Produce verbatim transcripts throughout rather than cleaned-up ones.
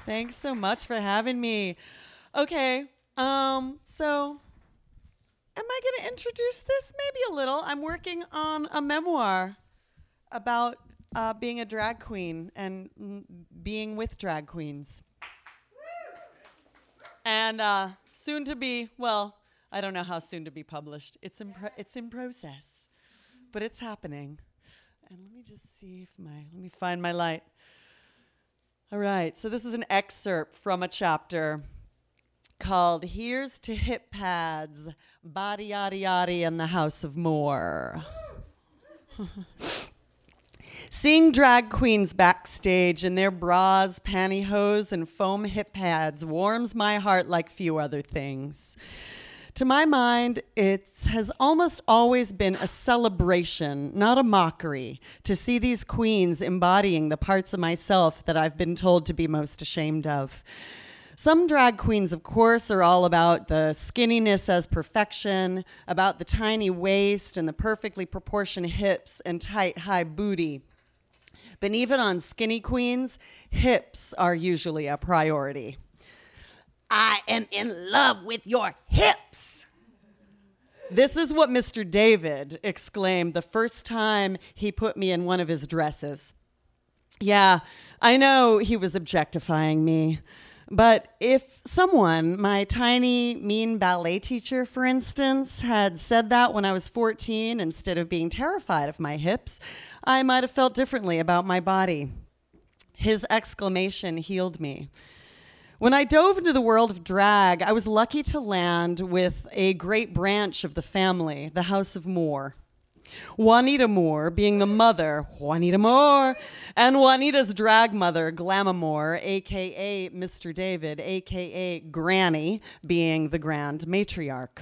Thanks so much for having me. Okay, um, so am I going to introduce this? Maybe a little. I'm working on a memoir about uh, being a drag queen and mm, being with drag queens. And uh, soon to be, well, I don't know how soon to be published. It's in pro- it's in process, but it's happening. And let me just see if my, let me find my light. All right, so this is an excerpt from a chapter called Here's to Hip Pads, Body Yaddy Yaddy and the House of More. Seeing drag queens backstage in their bras, pantyhose, and foam hip pads warms my heart like few other things. To my mind, it has almost always been a celebration, not a mockery, to see these queens embodying the parts of myself that I've been told to be most ashamed of. Some drag queens, of course, are all about the skinniness as perfection, about the tiny waist and the perfectly proportioned hips and tight, high booty. But even on skinny queens, hips are usually a priority. I am in love with your hips. This is what Mister David exclaimed the first time he put me in one of his dresses. Yeah, I know he was objectifying me. But if someone, my tiny, mean ballet teacher, for instance, had said that when I was fourteen instead of being terrified of my hips, I might have felt differently about my body. His exclamation healed me. When I dove into the world of drag, I was lucky to land with a great branch of the family, the House of More. Juanita Moore being the mother, Juanita Moore, and Juanita's drag mother, Glamma Moore, a k a. Mister David, a k a. Granny, being the grand matriarch.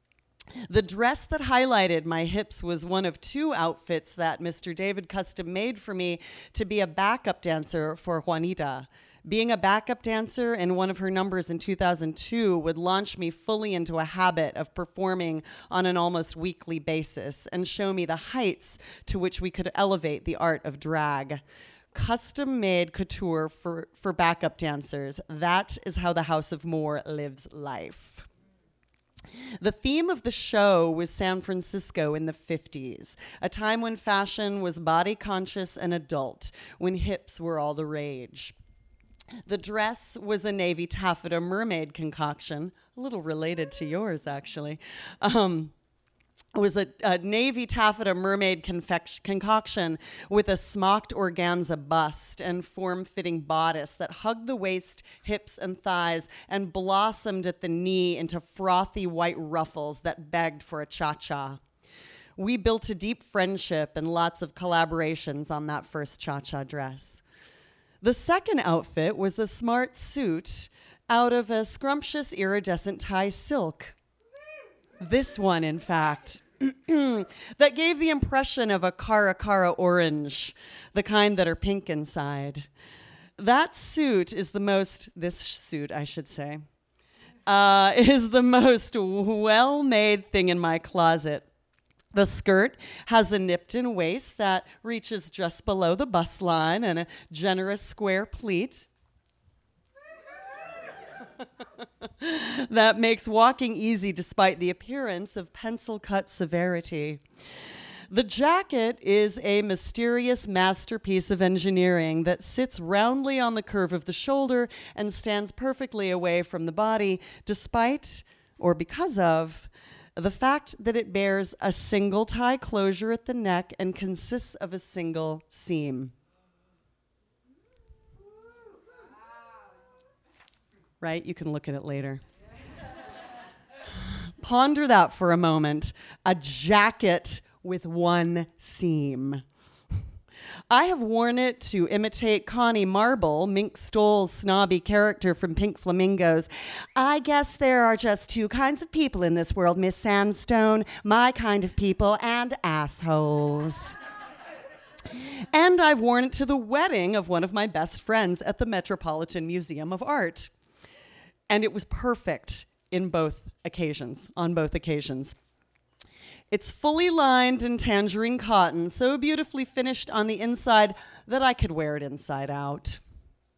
The dress that highlighted my hips was one of two outfits that Mister David custom made for me to be a backup dancer for Juanita. Being a backup dancer in one of her numbers in two thousand two would launch me fully into a habit of performing on an almost weekly basis and show me the heights to which we could elevate the art of drag. Custom-made couture for, for backup dancers. That is how the House of More lives life. The theme of the show was San Francisco in the fifties, a time when fashion was body conscious and adult, when hips were all the rage. The dress was a navy taffeta mermaid concoction, a little related to yours, actually. Um, it was a, a navy taffeta mermaid confec- concoction with a smocked organza bust and form-fitting bodice that hugged the waist, hips, and thighs and blossomed at the knee into frothy white ruffles that begged for a cha-cha. We built a deep friendship and lots of collaborations on that first cha-cha dress. The second outfit was a smart suit out of a scrumptious iridescent tie silk. This one, in fact, that gave the impression of a cara cara orange, the kind that are pink inside. That suit is the most, this suit, I should say, uh, is the most well-made thing in my closet. The skirt has a nipped-in waist that reaches just below the bust line and a generous square pleat that makes walking easy despite the appearance of pencil-cut severity. The jacket is a mysterious masterpiece of engineering that sits roundly on the curve of the shoulder and stands perfectly away from the body, despite, or because of, the fact that it bears a single tie closure at the neck and consists of a single seam. Right? You can look at it later. Ponder that for a moment. A jacket with one seam. I have worn it to imitate Connie Marble, Mink Stoll's snobby character from Pink Flamingos. I guess there are just two kinds of people in this world, Miss Sandstone, my kind of people, and assholes. And I've worn it to the wedding of one of my best friends at the Metropolitan Museum of Art. And it was perfect in both occasions, on both occasions. It's fully lined in tangerine cotton, so beautifully finished on the inside that I could wear it inside out.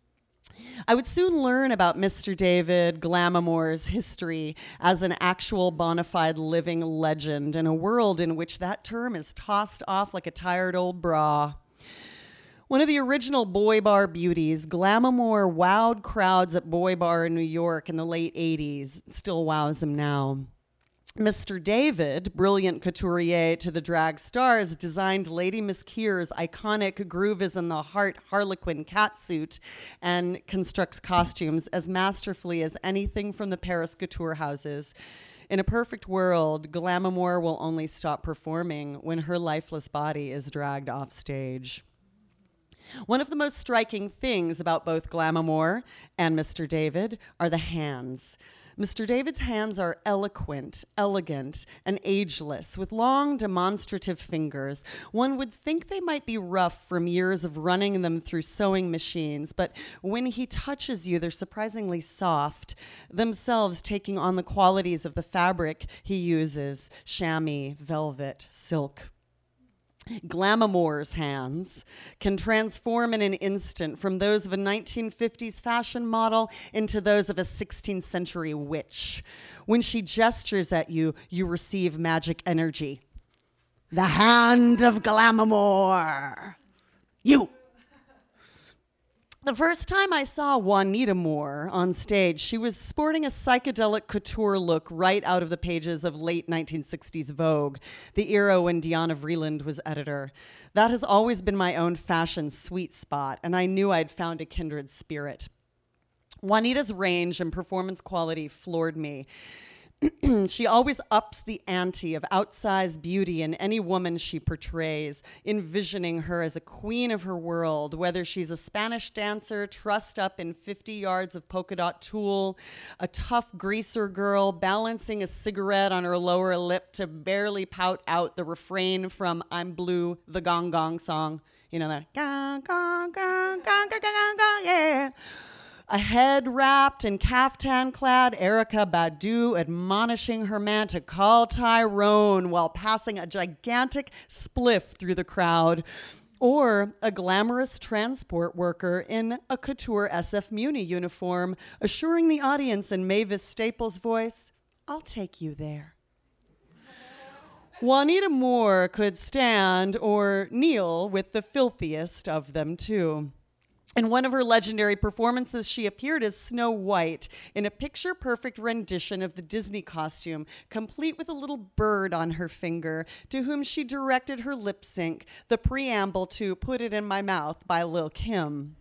I would soon learn about Mister David Glamour's history as an actual bona fide living legend in a world in which that term is tossed off like a tired old bra. One of the original boy bar beauties, Glamour wowed crowds at Boy Bar in New York in the late eighties, still wows them now. Mister David, brilliant couturier to the drag stars, designed Lady Miss Keir's iconic Groove is in the Heart Harlequin catsuit and constructs costumes as masterfully as anything from the Paris couture houses. In a perfect world, Glamour will only stop performing when her lifeless body is dragged off stage. One of the most striking things about both Glamour and Mister David are the hands. Mister David's hands are eloquent, elegant, and ageless, with long, demonstrative fingers. One would think they might be rough from years of running them through sewing machines, but when he touches you, they're surprisingly soft, themselves taking on the qualities of the fabric he uses: chamois, velvet, silk. Glamour's hands can transform in an instant from those of a nineteen fifties fashion model into those of a sixteenth century witch. When she gestures at you, you receive magic energy. The hand of Glamour. You. The first time I saw Juanita Moore on stage, she was sporting a psychedelic couture look right out of the pages of late nineteen sixties Vogue, the era when Diana Vreeland was editor. That has always been my own fashion sweet spot, and I knew I'd found a kindred spirit. Juanita's range and performance quality floored me. She always ups the ante of outsized beauty in any woman she portrays, envisioning her as a queen of her world, whether she's a Spanish dancer trussed up in fifty yards of polka dot tulle, a tough greaser girl balancing a cigarette on her lower lip to barely pout out the refrain from I'm Blue, the Gong Gong song. You know that, gong, gong, gong, gong, gong, gong, gong, yeah. A head-wrapped and caftan-clad Erykah Badu admonishing her man to call Tyrone while passing a gigantic spliff through the crowd. Or a glamorous transport worker in a couture S F Muni uniform assuring the audience in Mavis Staples' voice, I'll take you there. Juanita Moore could stand or kneel with the filthiest of them, too. In one of her legendary performances, she appeared as Snow White in a picture-perfect rendition of the Disney costume, complete with a little bird on her finger, to whom she directed her lip sync, the preamble to Put It in My Mouth by Lil' Kim.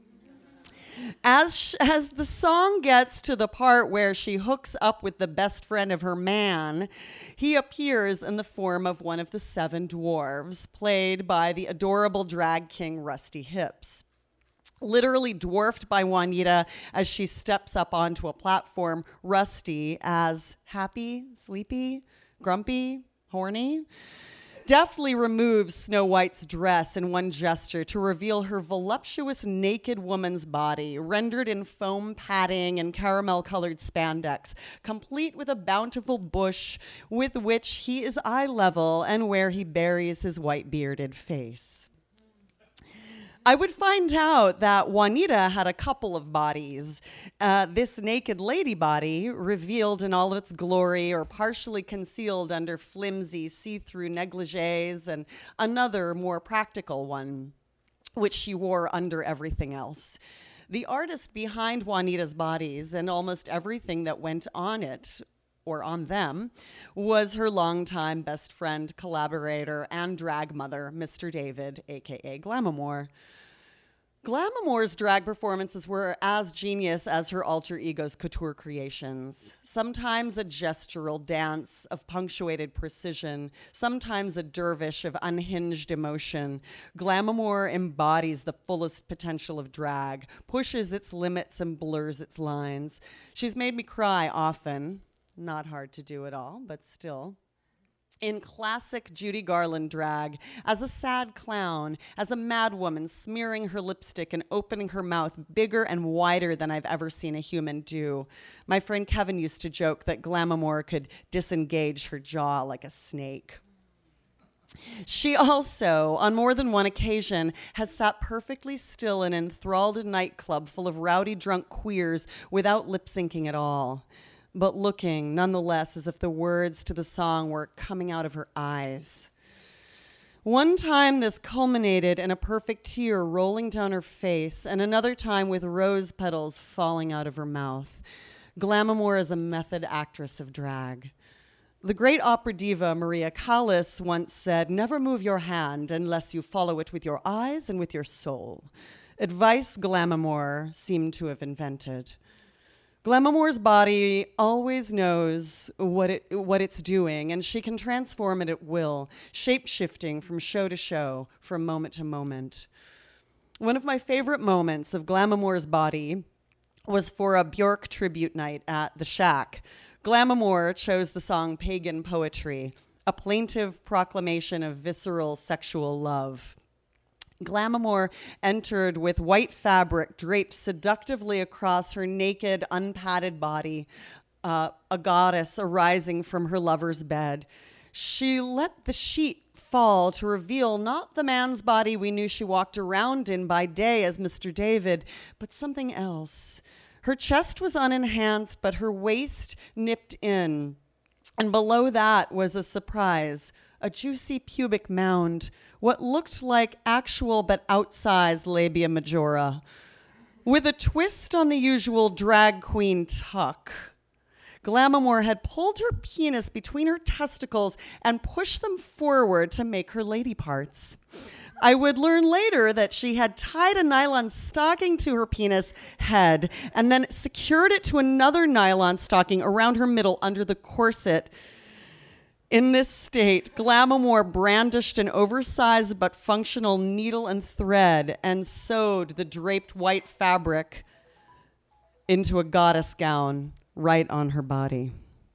As, sh- as the song gets to the part where she hooks up with the best friend of her man, he appears in the form of one of the seven dwarves, played by the adorable drag king Rusty Hips. Literally dwarfed by Juanita as she steps up onto a platform, Rusty as happy, sleepy, grumpy, horny, deftly removes Snow White's dress in one gesture to reveal her voluptuous naked woman's body, rendered in foam padding and caramel-colored spandex, complete with a bountiful bush with which he is eye level and where he buries his white-bearded face. I would find out that Juanita had a couple of bodies. Uh, this naked lady body, revealed in all of its glory or partially concealed under flimsy see-through negligees, and another more practical one, which she wore under everything else. The artist behind Juanita's bodies and almost everything that went on it, or on them, was her longtime best friend, collaborator, and drag mother, Mister David, a k a. Glamour. Glamour's drag performances were as genius as her alter ego's couture creations. Sometimes a gestural dance of punctuated precision, sometimes a dervish of unhinged emotion. Glamour embodies the fullest potential of drag, pushes its limits and blurs its lines. She's made me cry often. Not hard to do at all, but still. In classic Judy Garland drag, as a sad clown, as a madwoman smearing her lipstick and opening her mouth bigger and wider than I've ever seen a human do. My friend Kevin used to joke that Glamour could disengage her jaw like a snake. She also, on more than one occasion, has sat perfectly still in an enthralled nightclub full of rowdy drunk queers without lip syncing at all, but looking, nonetheless, as if the words to the song were coming out of her eyes. One time this culminated in a perfect tear rolling down her face, and another time with rose petals falling out of her mouth. Glamour is a method actress of drag. The great opera diva Maria Callas once said, "Never move your hand unless you follow it with your eyes and with your soul." Advice Glamour seemed to have invented. Glamour's body always knows what it what it's doing, and she can transform it at will, shape-shifting from show to show, from moment to moment. One of my favorite moments of Glamour's body was for a Björk tribute night at the Shack. Glamour chose the song Pagan Poetry, a plaintive proclamation of visceral sexual love. Glamour entered with white fabric draped seductively across her naked, unpadded body, uh, a goddess arising from her lover's bed. She let the sheet fall to reveal not the man's body we knew she walked around in by day as Mister David, but something else. Her chest was unenhanced, but her waist nipped in. And below that was a surprise, a juicy pubic mound, what looked like actual but outsized labia majora, with a twist on the usual drag queen tuck. Glamour had pulled her penis between her testicles and pushed them forward to make her lady parts. I would learn later that she had tied a nylon stocking to her penis head and then secured it to another nylon stocking around her middle under the corset. In this state, Glamour brandished an oversized but functional needle and thread and sewed the draped white fabric into a goddess gown right on her body.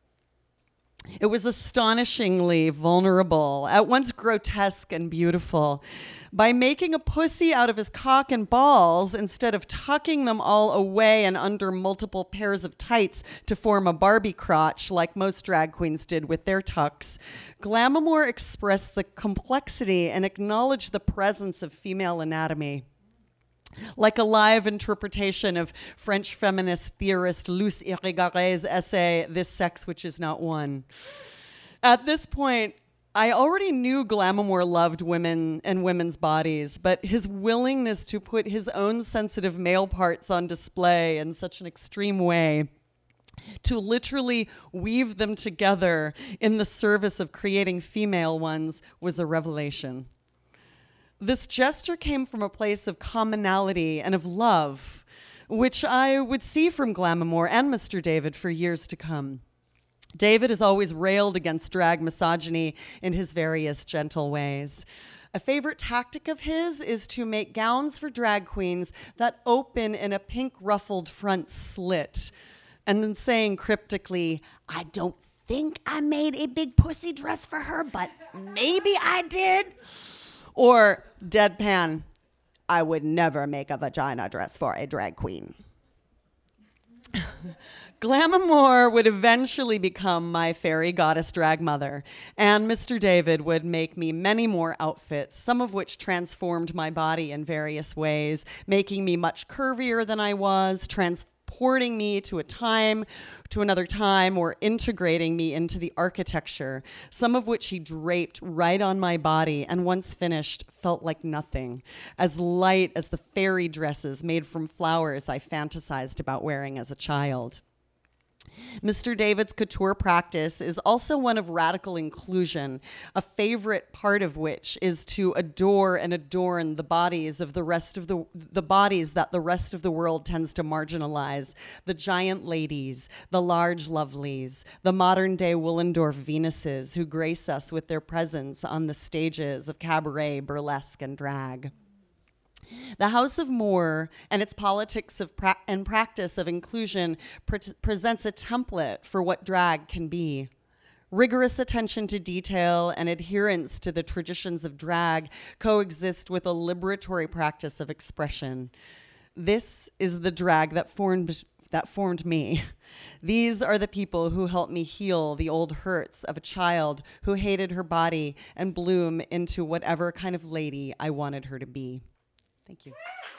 It was astonishingly vulnerable, at once grotesque and beautiful. By making a pussy out of his cock and balls, instead of tucking them all away and under multiple pairs of tights to form a Barbie crotch, like most drag queens did with their tucks, Glamour expressed the complexity and acknowledged the presence of female anatomy. Like a live interpretation of French feminist theorist Luce Irigaray essay, "This Sex Which Is Not One." At this point, I already knew Glamour loved women and women's bodies, but his willingness to put his own sensitive male parts on display in such an extreme way, to literally weave them together in the service of creating female ones, was a revelation. This gesture came from a place of commonality and of love, which I would see from Glamour and Mister David for years to come. David has always railed against drag misogyny in his various gentle ways. A favorite tactic of his is to make gowns for drag queens that open in a pink ruffled front slit, and then saying cryptically, "I don't think I made a big pussy dress for her, but maybe I did." Or deadpan, "I would never make a vagina dress for a drag queen." Glamour would eventually become my fairy goddess drag mother, and Mister David would make me many more outfits, some of which transformed my body in various ways, making me much curvier than I was, transporting me to a time, to another time, or integrating me into the architecture, some of which he draped right on my body and once finished felt like nothing, as light as the fairy dresses made from flowers I fantasized about wearing as a child. Mister David's couture practice is also one of radical inclusion, a favorite part of which is to adore and adorn the bodies of the rest of the the bodies that the rest of the world tends to marginalize. The giant ladies, the large lovelies, the modern-day Willendorf Venuses who grace us with their presence on the stages of cabaret, burlesque, and drag. The House of Moore and its politics of pra- and practice of inclusion pre- presents a template for what drag can be. Rigorous attention to detail and adherence to the traditions of drag coexist with a liberatory practice of expression. This is the drag that formed, that formed me. These are the people who helped me heal the old hurts of a child who hated her body and bloom into whatever kind of lady I wanted her to be. Thank you.